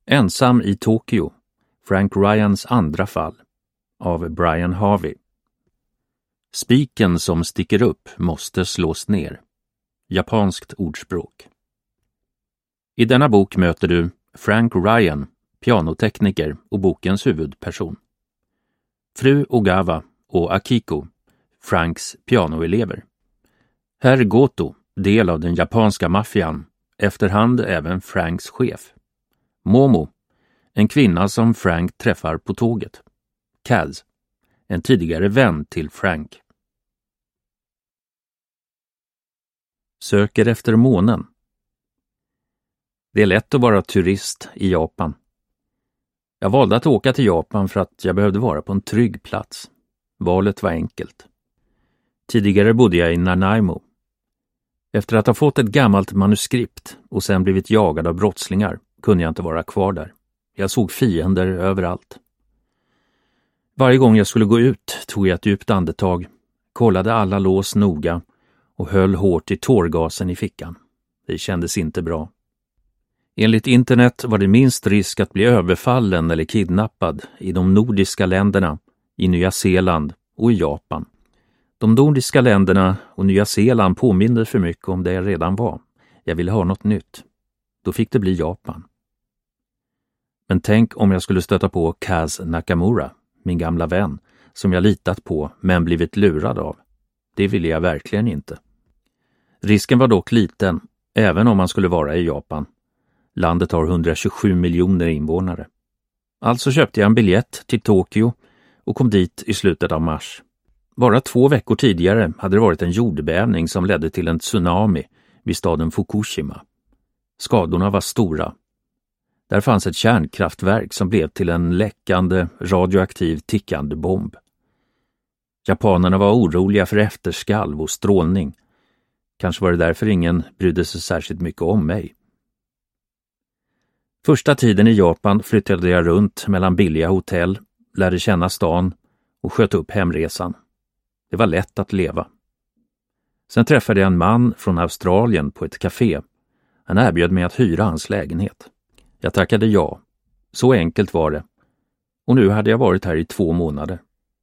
Ensam i Tokyo, Frank Ryans andra fall, av Brian Harvey. Spiken som sticker upp måste slås ner. Japanskt ordspråk. I denna bok möter du Frank Ryan, pianotekniker och bokens huvudperson. Fru Ogawa och Akiko, Franks pianoelever. Herr Goto, del av den japanska maffian, efterhand även Franks chef. Momo, en kvinna som Frank träffar på tåget. Kaz, en tidigare vän till Frank. Söker efter månen. Det är lätt att vara turist i Japan. Jag valde att åka till Japan för att jag behövde vara på en trygg plats. Valet var enkelt. Tidigare bodde jag i Nanaimo. Efter att ha fått ett gammalt manuskript och sen blivit jagad av brottslingar kunde jag inte vara kvar där. Jag såg fiender överallt. Varje gång jag skulle gå ut tog jag ett djupt andetag, kollade alla lås noga och höll hårt i tårgasen i fickan. Det kändes inte bra. Enligt internet var det minst risk att bli överfallen eller kidnappad i de nordiska länderna, i Nya Zeeland och i Japan. De nordiska länderna och Nya Zeeland påminner för mycket om det jag redan var. Jag ville ha något nytt. Då fick det bli Japan. Men tänk om jag skulle stöta på Kaz Nakamura, min gamla vän, som jag litat på men blivit lurad av. Det ville jag verkligen inte. Risken var dock liten, även om man skulle vara i Japan. Landet har 127 miljoner invånare. Alltså köpte jag en biljett till Tokyo och kom dit i slutet av mars. Bara 2 veckor tidigare hade det varit en jordbävning som ledde till en tsunami vid staden Fukushima. Skadorna var stora. Där fanns ett kärnkraftverk som blev till en läckande, radioaktiv tickande bomb. Japanerna var oroliga för efterskalv och strålning. Kanske var det därför ingen brydde sig särskilt mycket om mig. Första tiden i Japan flyttade jag runt mellan billiga hotell, lärde känna stan och sköt upp hemresan. Det var lätt att leva. Sen träffade jag en man från Australien på ett café. Han erbjöd mig att hyra hans lägenhet. Jag tackade ja. Så enkelt var det. Och nu hade jag varit här i 2 månader.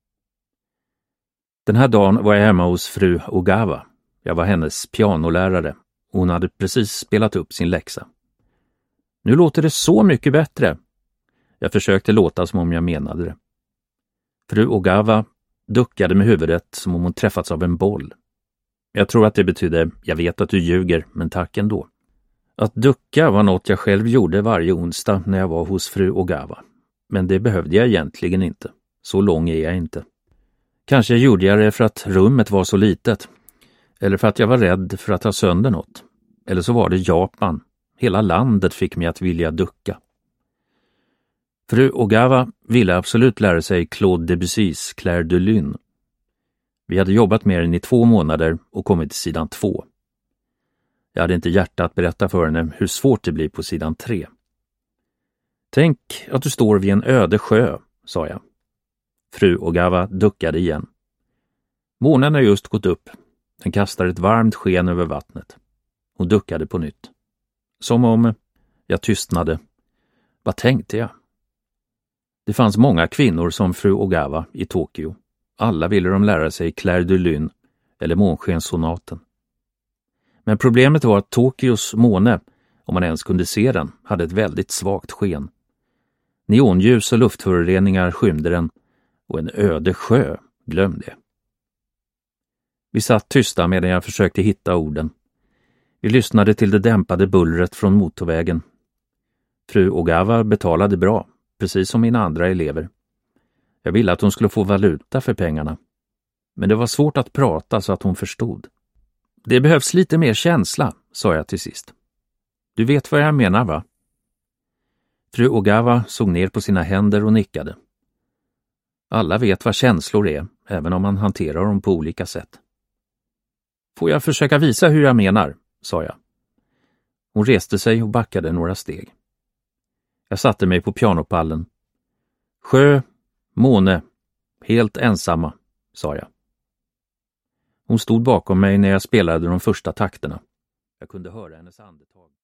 Den här dagen var jag hemma hos fru Ogawa. Jag var hennes pianolärare. Hon hade precis spelat upp sin läxa. Nu låter det så mycket bättre. Jag försökte låta som om jag menade det. Fru Ogawa duckade med huvudet som om hon träffats av en boll. Jag tror att det betyder, jag vet att du ljuger, men tack ändå. Att ducka var något jag själv gjorde varje onsdag när jag var hos fru Ogawa. Men det behövde jag egentligen inte. Så lång är jag inte. Kanske gjorde jag det för att rummet var så litet. Eller för att jag var rädd för att ha sönder något. Eller så var det Japan. Hela landet fick mig att vilja ducka. Fru Ogawa ville absolut lära sig Claude Debussys Clair de Lune. Vi hade jobbat med den i 2 månader och kommit till sidan 2. Jag hade inte hjärta att berätta för henne hur svårt det blir på sidan 3. Tänk att du står vid en öde sjö, sa jag. Fru Ogawa duckade igen. Månen har just gått upp. Den kastar ett varmt sken över vattnet. Hon duckade på nytt. Som om jag tystnade. Vad tänkte jag? Det fanns många kvinnor som fru Ogawa i Tokyo. Alla ville de lära sig Clair de Lune eller Månskenssonaten. Men problemet var att Tokyos måne, om man ens kunde se den, hade ett väldigt svagt sken. Neonljus och luftföroreningar skymde den och en öde sjö, glöm det. Vi satt tysta medan jag försökte hitta orden. Vi lyssnade till det dämpade bullret från motorvägen. Fru Ogawa betalade bra, precis som mina andra elever. Jag ville att hon skulle få valuta för pengarna. Men det var svårt att prata så att hon förstod. Det behövs lite mer känsla, sa jag till sist. Du vet vad jag menar, va? Fru Ogawa såg ner på sina händer och nickade. Alla vet vad känslor är, även om man hanterar dem på olika sätt. Får jag försöka visa hur jag menar, sa jag. Hon reste sig och backade några steg. Jag satte mig på pianopallen. Sjö, måne, helt ensamma, sa jag. Hon stod bakom mig när jag spelade de första takterna. Jag kunde höra hennes andetag.